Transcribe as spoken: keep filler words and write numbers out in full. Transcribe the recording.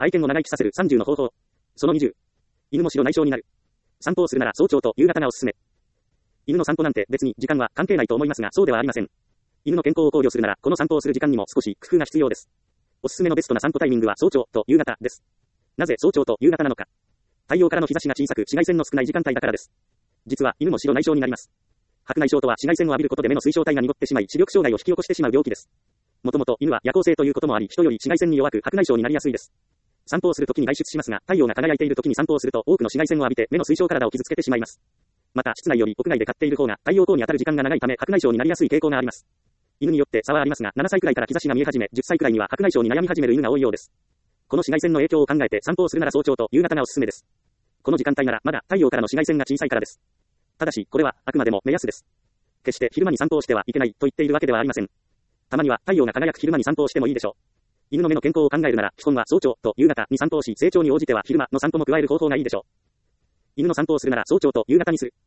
愛犬を長生きさせるさんじゅうの方法。そのにじゅう。犬も白内障になる。散歩をするなら早朝と夕方がおすすめ。犬の散歩なんて別に時間は関係ないと思いますが、そうではありません。犬の健康を考慮するなら、この散歩をする時間にも少し工夫が必要です。おすすめのベストな散歩タイミングは早朝と夕方です。なぜ早朝と夕方なのか。太陽からの日差しが小さく紫外線の少ない時間帯だからです。実は犬も白内障になります。白内障とは紫外線を浴びることで目の水晶体が濁ってしまい視力障害を引き起こしてしまう病気です。もともと犬は夜行性ということもあり、人より紫外線に弱く白内障になりやすいです。散歩をするときに外出しますが、太陽が輝いているときに散歩をすると多くの紫外線を浴びて目の水晶体を傷つけてしまいます。また室内より屋外で飼っている方が太陽光に当たる時間が長いため白内障になりやすい傾向があります。犬によって差はありますが、ななさいくらいから兆しが見え始め、じゅっさいくらいには白内障に悩み始める犬が多いようです。この紫外線の影響を考えて散歩をするなら早朝と夕方がおすすめです。この時間帯ならまだ太陽からの紫外線が小さいからです。ただし、これはあくまでも目安です。決して昼間に散歩をしてはいけないと言っているわけではありません。たまには太陽が輝く昼間に散歩をしてもいいでしょう。犬の目の健康を考えるなら、基本は早朝と夕方に散歩をし、成長に応じては昼間の散歩も加える方法がいいでしょう。犬の散歩をするなら早朝と夕方にする。